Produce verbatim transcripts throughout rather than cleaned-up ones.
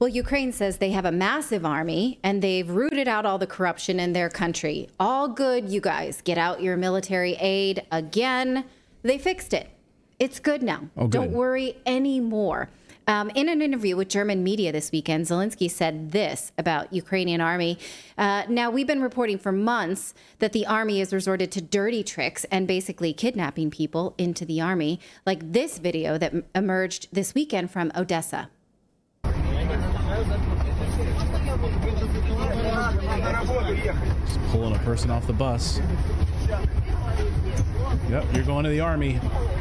Well, Ukraine says they have a massive army and they've rooted out all the corruption in their country. All good, you guys. Get out your military aid again. They fixed it. It's good now. Oh, good. Don't worry anymore. Um, in an interview with German media this weekend, Zelensky said this about Ukrainian army. Uh, now, we've been reporting for months that the army has resorted to dirty tricks and basically kidnapping people into the army, like this video that m- emerged this weekend from Odessa. Just pulling a person off the bus. Yep, you're going to the army.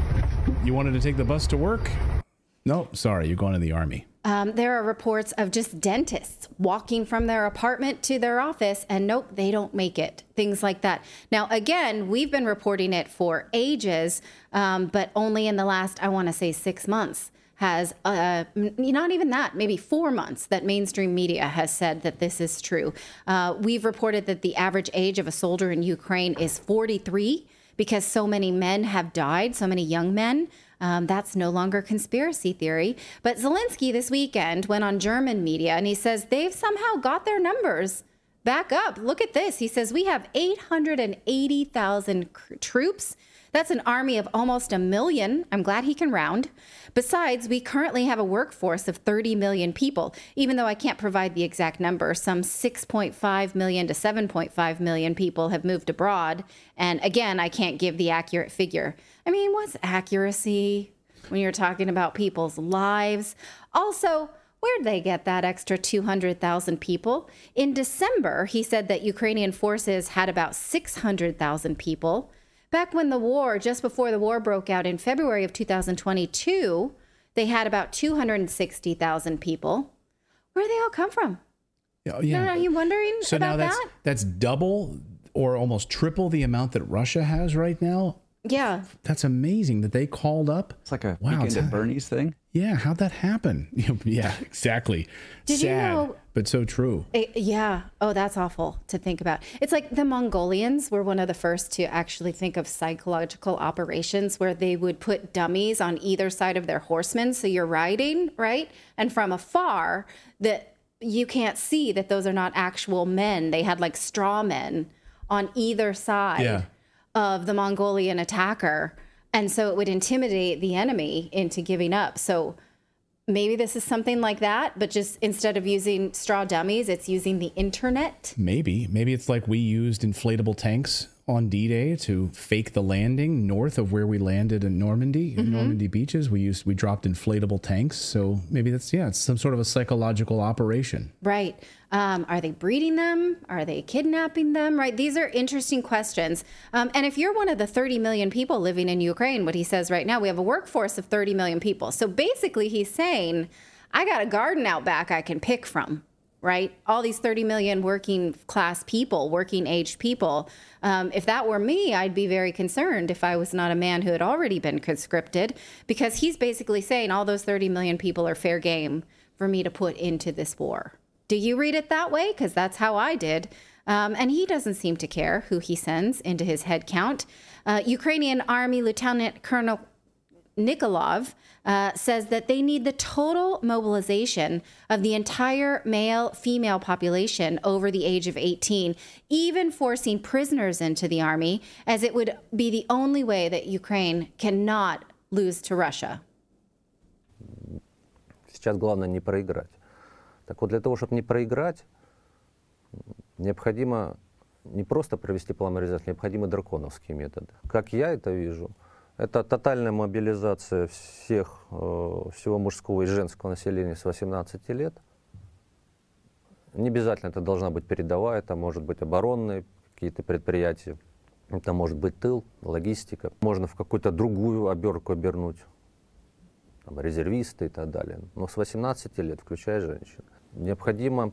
You wanted to take the bus to work? Nope, sorry, you're going to the army. Um, there are reports of just dentists walking from their apartment to their office and nope, they don't make it. Things like that. Now, again, we've been reporting it for ages, um, but only in the last, I want to say six months has, uh, not even that, maybe four months that mainstream media has said that this is true. Uh, we've reported that the average age of a soldier in Ukraine is forty-three because so many men have died, so many young men. Um, that's no longer conspiracy theory. But Zelensky this weekend went on German media and he says they've somehow got their numbers back up. Look at this. He says we have eight hundred eighty thousand cr- troops. That's an army of almost a million. I'm glad he can round. Besides, we currently have a workforce of thirty million people, even though I can't provide the exact number. Some six point five million to seven point five million people have moved abroad. And again, I can't give the accurate figure. I mean, what's accuracy when you're talking about people's lives? Also, where'd they get that extra two hundred thousand people? In December, he said that Ukrainian forces had about six hundred thousand people. Back when the war, just before the war broke out in February of two thousand twenty-two, they had about two hundred sixty thousand people. Where did they all come from? Oh, yeah. Are you wondering so about now that's, that? that's double or almost triple the amount that Russia has right now. Yeah. That's amazing that they called up. It's like a wow, weekend it's at ha- Bernie's thing. Yeah, how'd that happen? Yeah, exactly. Did Sad, you know, but so true. It, yeah. Oh, that's awful to think about. It's like the Mongolians were one of the first to actually think of psychological operations where they would put dummies on either side of their horsemen. So you're riding, right? And from afar, that you can't see that those are not actual men. They had like straw men on either side Yeah. of the Mongolian attacker. And so it would intimidate the enemy into giving up. So maybe this is something like that, but just instead of using straw dummies, it's using the internet. Maybe. Maybe it's like we used inflatable tanks on D-Day to fake the landing north of where we landed in Normandy, in Mm-hmm. Normandy beaches. We used we dropped inflatable tanks. So maybe that's, yeah, it's some sort of a psychological operation. Right. Um, are they breeding them? Are they kidnapping them? Right. These are interesting questions. Um, and if you're one of the thirty million people living in Ukraine, what he says right now, we have a workforce of thirty million people. So basically he's saying, I got a garden out back I can pick from. Right? All these thirty million working class people, working aged people. Um, if that were me, I'd be very concerned if I was not a man who had already been conscripted, because he's basically saying all those thirty million people are fair game for me to put into this war. Do you read it that way? Because that's how I did. Um, and he doesn't seem to care who he sends into his head count. Uh, Ukrainian Army Lieutenant Colonel Nikolov uh, says that they need the total mobilization of the entire male-female population over the age of eighteen, even forcing prisoners into the army, as it would be the only way that Ukraine cannot lose to Russia. Сейчас главное не проиграть. Так вот, для того, чтобы не проиграть, необходимо не просто провести полимеризацию, необходимы драконовские методы. Как я это вижу, это тотальная мобилизация всех, всего мужского и женского населения с восемнадцати лет. Не обязательно это должна быть передовая, это может быть оборонные какие-то предприятия, это может быть тыл, логистика. Можно в какую-то другую оберку обернуть, там, резервисты и так далее. Но с восемнадцати лет, включая женщин, необходимо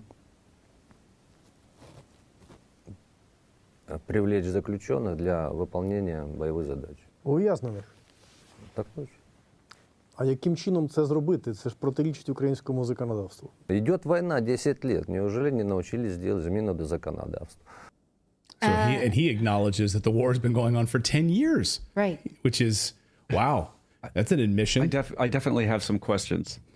привлечь заключенных для выполнения боевых задач. Ув'язнених. Так точно. А яким чином це зробити? Це ж протирічить українському законодавству. Идет война десять лет. Неужели не научились делать замену до законодавства? So he, and he acknowledges that the war has been going on for ten years. Right. Which is, wow, that's an admission. I, def- I definitely have some questions.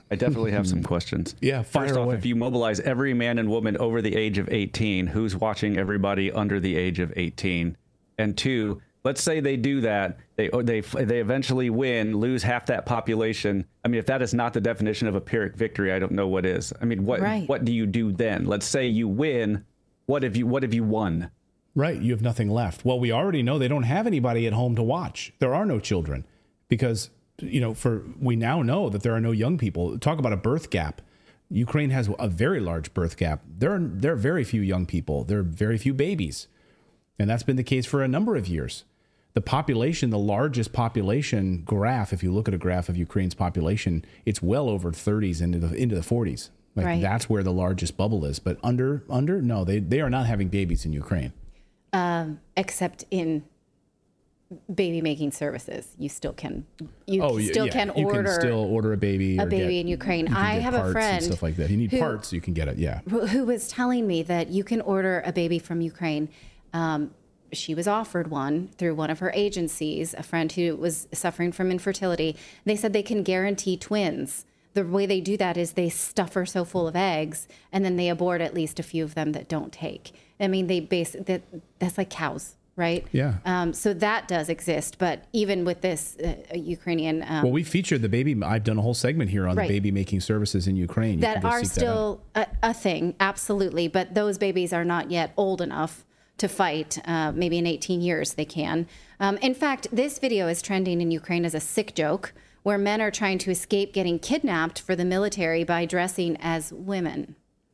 I definitely have some questions. Yeah, fire First off, away. if you mobilize every man and woman over the age of eighteen, who's watching everybody under the age of eighteen? And two, let's say they do that, they they they eventually win, lose half that population. I mean, if that is not the definition of a Pyrrhic victory, I don't know what is. I mean, what Right. what do you do then? Let's say you win. What have you what have you won? Right, you have nothing left. Well, we already know they don't have anybody at home to watch. There are no children because, you know, for we now know that there are no young people. Talk about a birth gap. Ukraine has a very large birth gap. There are there are very few young people. There are very few babies. And that's been the case for a number of years. The population, the largest population graph, if you look at a graph of Ukraine's population, it's well over thirties into the into the forties. Like Right. that's where the largest bubble is. But under under no, they they are not having babies in Ukraine. Um, except in baby making services, you still can you Oh, still yeah, can you order can still order a baby. a or baby get- in Ukraine. you can I get have a parts friend and stuff like that. If you need who- parts, you can get it. Yeah. who who was telling me that you can order a baby from Ukraine. Um, she was offered one through one of her agencies, a friend who was suffering from infertility. They said they can guarantee twins. The way they do that is they stuff her so full of eggs and then they abort at least a few of them that don't take. I mean, they base that that's like cows, right? Yeah. Um, so that does exist. But even with this uh, Ukrainian um, Well, we featured the baby. I've done a whole segment here on Right. the baby making services in Ukraine. You that can go are seek that out. still a, a thing, absolutely. But those babies are not yet old enough to fight. Uh, maybe in eighteen years they can. Um, in fact, this video is trending in Ukraine as a sick joke, where men are trying to escape getting kidnapped for the military by dressing as women.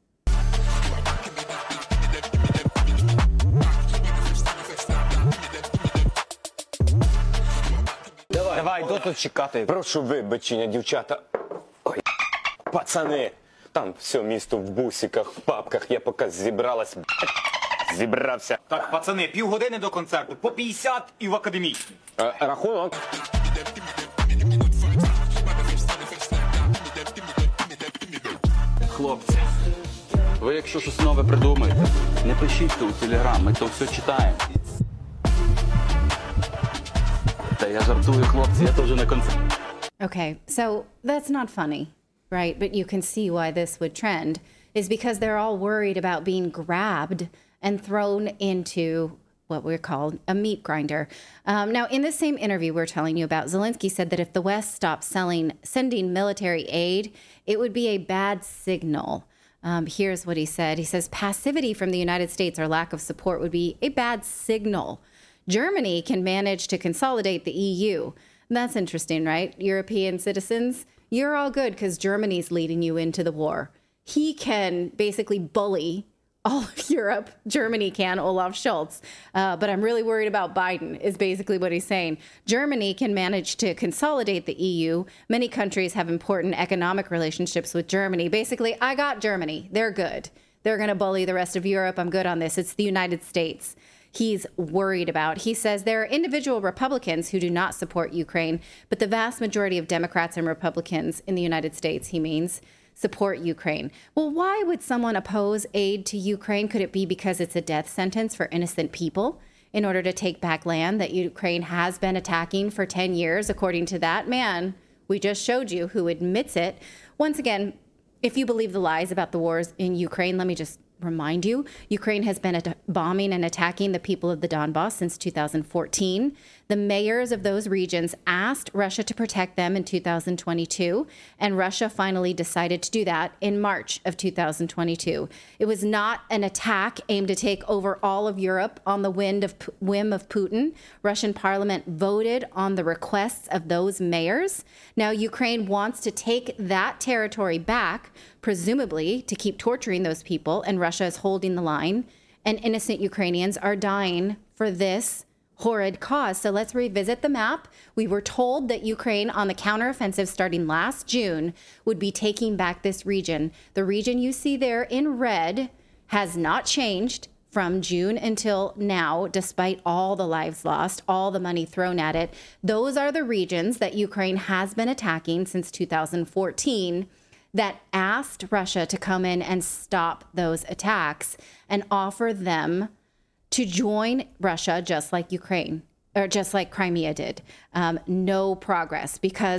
Давай, до тут чекати. Прошу вибачення, дівчата. Ой, пацани, там все місто в бусиках, в папках. Я поки зібралась, зібрався. Так, пацани, півгодини до концерту, по п'ятдесят і в академічній. Е, рахунок. Хлопці, ви якщо щось нове придумаєте, не пишіть то у телеграм, ми то все читаємо. Та я жартую, хлопці, я теж на концерті. Okay, so that's not funny, right? But you can see why this would trend, is because they're all worried about being grabbed and thrown into what we're called a meat grinder. Um, now, in the same interview we're telling you about, Zelensky said that if the West stopped selling, sending military aid, it would be a bad signal. Um, here's what he said. He says, passivity from the United States or lack of support would be a bad signal. Germany can manage to consolidate the E U. And that's interesting, right? European citizens, you're all good because Germany's leading you into the war. He can basically bully all of Europe. Germany can, Olaf Scholz. Uh, but I'm really worried about Biden, is basically what he's saying. Germany can manage to consolidate the E U. Many countries have important economic relationships with Germany. Basically, I got Germany. They're good. They're going to bully the rest of Europe. I'm good on this. It's the United States he's worried about. He says there are individual Republicans who do not support Ukraine, but the vast majority of Democrats and Republicans in the United States, he means, support Ukraine. Well, why would someone oppose aid to Ukraine? Could it be because it's a death sentence for innocent people in order to take back land that Ukraine has been attacking for ten years, according to that man we just showed you who admits it? Once again, if you believe the lies about the wars in Ukraine, let me just remind you, Ukraine has been at- bombing and attacking the people of the Donbass since two thousand fourteen. The mayors of those regions asked Russia to protect them in two thousand twenty-two, and Russia finally decided to do that in March of two thousand twenty-two. It was not an attack aimed to take over all of Europe on the wind of whim of Putin. Russian parliament voted on the requests of those mayors. Now, Ukraine wants to take that territory back, presumably to keep torturing those people, and Russia is holding the line, and innocent Ukrainians are dying for this horrid cause. So let's revisit the map. We were told that Ukraine, on the counteroffensive starting last June, would be taking back this region. The region you see there in red has not changed from June until now, despite all the lives lost, all the money thrown at it. Those are the regions that Ukraine has been attacking since two thousand fourteen, that asked Russia to come in and stop those attacks and offer them to join Russia, just like Ukraine, or just like Crimea did. Um, no progress, because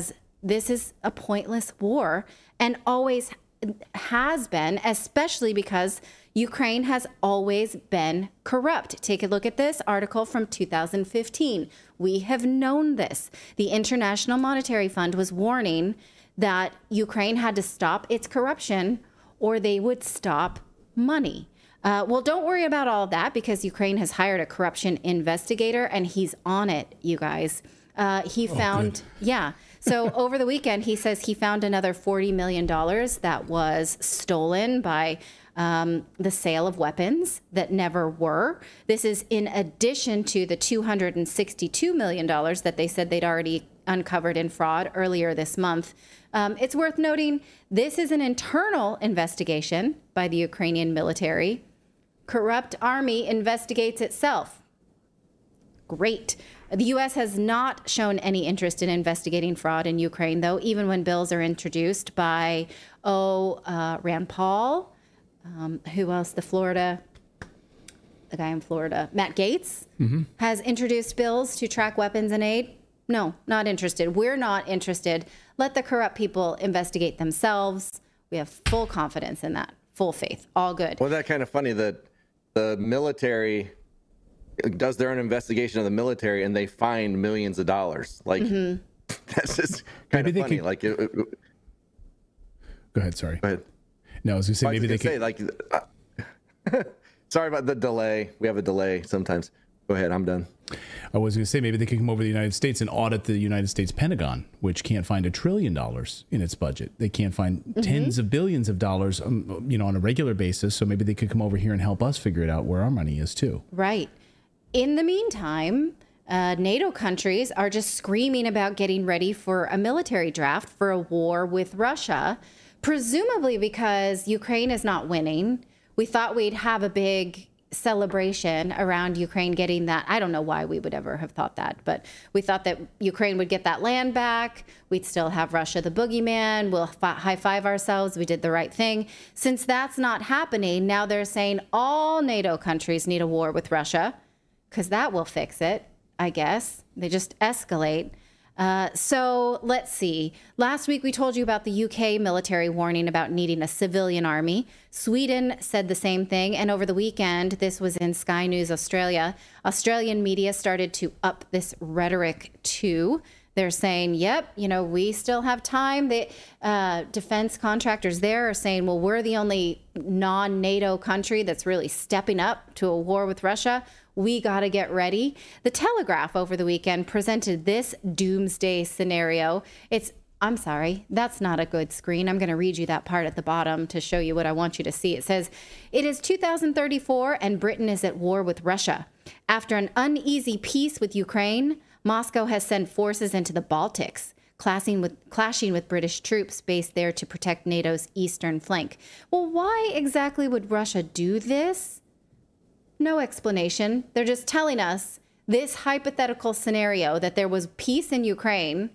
this is a pointless war and always has been, especially because Ukraine has always been corrupt. Take a look at this article from two thousand fifteen. We have known this. The International Monetary Fund was warning that Ukraine had to stop its corruption or they would stop money. Uh, well, don't worry about all of that because Ukraine has hired a corruption investigator and he's on it, you guys. Uh, he oh, found, good. yeah. So over the weekend, he says he found another forty million dollars that was stolen by um, the sale of weapons that never were. This is in addition to the two hundred sixty-two million dollars that they said they'd already uncovered in fraud earlier this month. Um, it's worth noting this is an internal investigation by the Ukrainian military. Corrupt army investigates itself. Great. The U S has not shown any interest in investigating fraud in Ukraine, though, even when bills are introduced by, oh, uh, Rand Paul, um, who else? The Florida, the guy in Florida, Matt Gaetz, mm-hmm. has introduced bills to track weapons and aid. No, not interested. We're not interested. Let the corrupt people investigate themselves. We have full confidence in that, full faith, all good. Well, that's kind of funny that the military does their own investigation of the military and they find millions of dollars. Like, mm-hmm. that's just kind maybe of funny. Could... Like, it, it... Go ahead. Sorry. Go ahead. No, I was gonna say maybe they could say like. Uh, sorry about the delay. We have a delay sometimes. Go ahead. I'm done. I was going to say maybe they could come over to the United States and audit the United States Pentagon, which can't find a trillion dollars in its budget. They can't find mm-hmm. tens of billions of dollars, um, you know, on a regular basis. So maybe they could come over here and help us figure it out where our money is too. Right. In the meantime, uh, NATO countries are just screaming about getting ready for a military draft for a war with Russia, presumably because Ukraine is not winning. We thought we'd have a big celebration around Ukraine getting that. I don't know why we would ever have thought that, but we thought that Ukraine would get that land back. We'd still have Russia the boogeyman. We'll fi- high five ourselves. We did the right thing. Since that's not happening, now they're saying all NATO countries need a war with Russia because that will fix it, I guess. They just escalate. Uh, so let's see. Last week, we told you about the U K military warning about needing a civilian army. Sweden said the same thing. And over the weekend, this was in Sky News Australia, Australian media started to up this rhetoric too. They're saying, yep, you know, we still have time. The uh, defense contractors there are saying, well, we're the only non-NATO country that's really stepping up to a war with Russia. We got to get ready. The Telegraph over the weekend presented this doomsday scenario. It's, I'm sorry, that's not a good screen. I'm going to read you that part at the bottom to show you what I want you to see. It says, it is two thousand thirty-four and Britain is at war with Russia. After an uneasy peace with Ukraine, Moscow has sent forces into the Baltics, clashing with, clashing with British troops based there to protect NATO's eastern flank. Well, why exactly would Russia do this? No explanation. They're just telling us this hypothetical scenario that there was peace in Ukraine.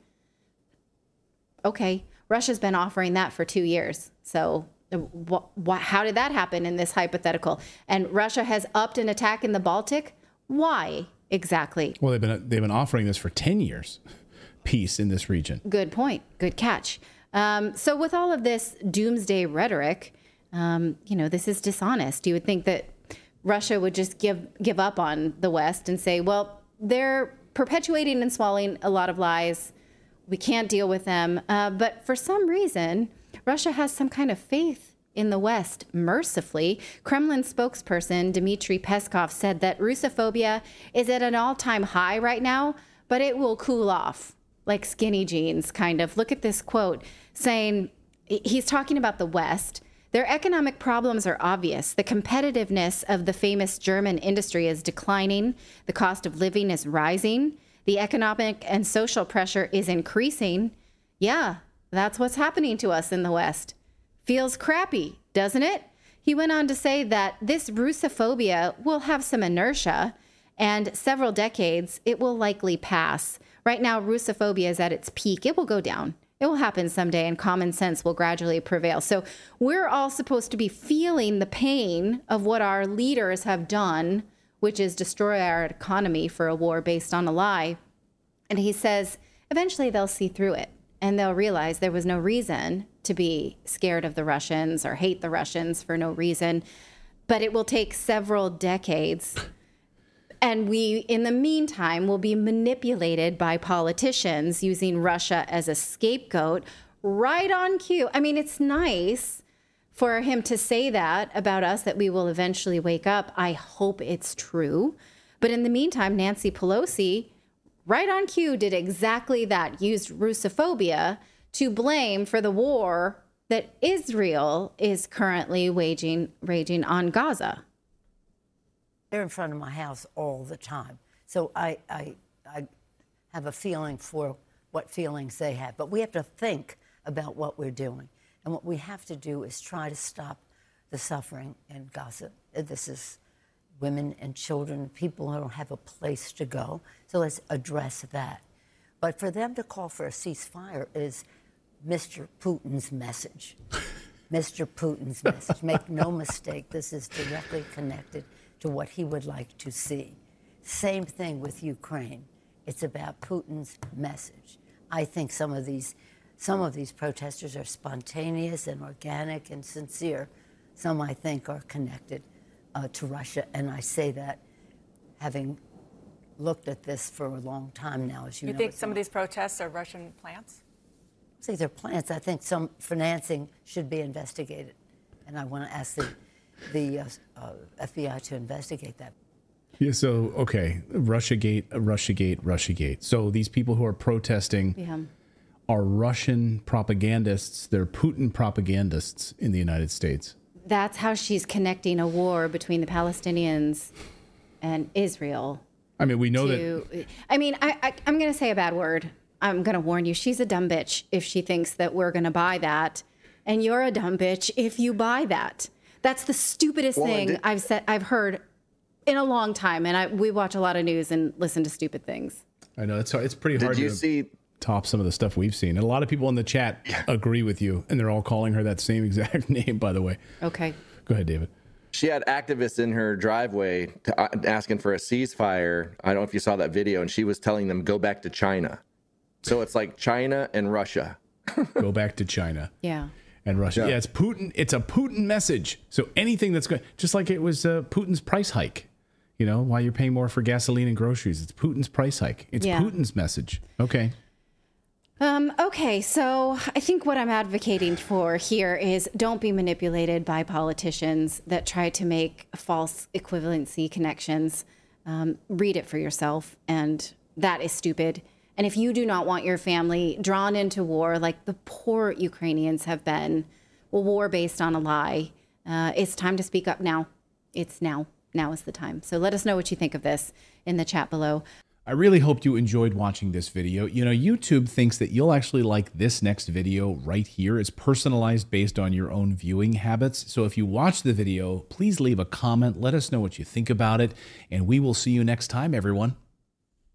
Okay, Russia's been offering that for two years. So wh- wh- how did that happen in this hypothetical? And Russia has upped an attack in the Baltic? Why exactly? Well, they've been they've been offering this for ten years, peace in this region. Good point. Good catch. Um, so with all of this doomsday rhetoric, um, you know, this is dishonest. You would think that Russia would just give give up on the West and say, well, they're perpetuating and swallowing a lot of lies. We can't deal with them. Uh, but for some reason, Russia has some kind of faith in the West, mercifully. Kremlin spokesperson Dmitry Peskov said that Russophobia is at an all-time high right now, but it will cool off, like skinny jeans, kind of. Look at this quote, saying, he's talking about the West. Their economic problems are obvious. The competitiveness of the famous German industry is declining. The cost of living is rising. The economic and social pressure is increasing. Yeah, that's what's happening to us in the West. Feels crappy, doesn't it? He went on to say that this Russophobia will have some inertia, and several decades, it will likely pass. Right now, Russophobia is at its peak. It will go down. It will happen someday, and common sense will gradually prevail. So we're all supposed to be feeling the pain of what our leaders have done, which is destroy our economy for a war based on a lie. And he says, eventually they'll see through it. and they'll realize there was no reason to be scared of the Russians or hate the Russians for no reason. But it will take several decades. And we, in the meantime, will be manipulated by politicians using Russia as a scapegoat right on cue. I mean, it's nice for him to say that about us, that we will eventually wake up. I hope it's true. But in the meantime, Nancy Pelosi, right on cue, did exactly that, used Russophobia to blame for the war that Israel is currently waging, raging on Gaza. They're in front of my house all the time. So I, I, I have a feeling for what feelings they have. But we have to think about what we're doing. And what we have to do is try to stop the suffering in Gaza. This is women and children, people who don't have a place to go. So let's address that. But for them to call for a ceasefire is Mister Putin's message. Mister Putin's message. Make no mistake, this is directly connected to what he would like to see. Same thing with Ukraine. It's about Putin's message. I think some of these, some of these protesters are spontaneous and organic and sincere. Some, I think, are connected uh, to Russia, and I say that having looked at this for a long time now, as you, you know. You think some of these protests are Russian plants? I think they're plants. I think some financing should be investigated, and I want to ask the, the uh, uh, F B I to investigate that. Yeah, so, okay, Russiagate, Russiagate, Russiagate. So these people who are protesting Yeah. are Russian propagandists. They're Putin propagandists in the United States. That's how she's connecting a war between the Palestinians and Israel. I mean, we know to, that... I mean, I, I, I'm going to say a bad word. I'm going to warn you. She's a dumb bitch if she thinks that we're going to buy that. And you're a dumb bitch if you buy that. That's the stupidest Well, thing did- I've said, I've heard in a long time. And I, we watch a lot of news and listen to stupid things. I know, it's, it's pretty Did hard you to see- top some of the stuff we've seen. And a lot of people in the chat agree with you, and they're all calling her that same exact name, by the way. Okay. Go ahead, David. She had activists in her driveway to, uh, asking for a ceasefire. I don't know if you saw that video, and she was telling them, go back to China. So it's like China and Russia. Go back to China. Yeah. And Russia. Yeah. yeah, it's Putin. It's a Putin message. So anything that's going, just like it was uh, Putin's price hike. You know, why you're paying more for gasoline and groceries. It's Putin's price hike. It's Yeah. Putin's message. Okay. Um, okay, so I think what I'm advocating for here is don't be manipulated by politicians that try to make false equivalency connections. Um, read it for yourself, and that is stupid. And if you do not want your family drawn into war like the poor Ukrainians have been, a war based on a lie, uh, it's time to speak up now. It's now. Now is the time. So let us know what you think of this in the chat below. I really hope you enjoyed watching this video. You know, YouTube thinks that you'll actually like this next video right here. It's personalized based on your own viewing habits. So if you watch the video, please leave a comment. Let us know what you think about it. And we will see you next time, everyone.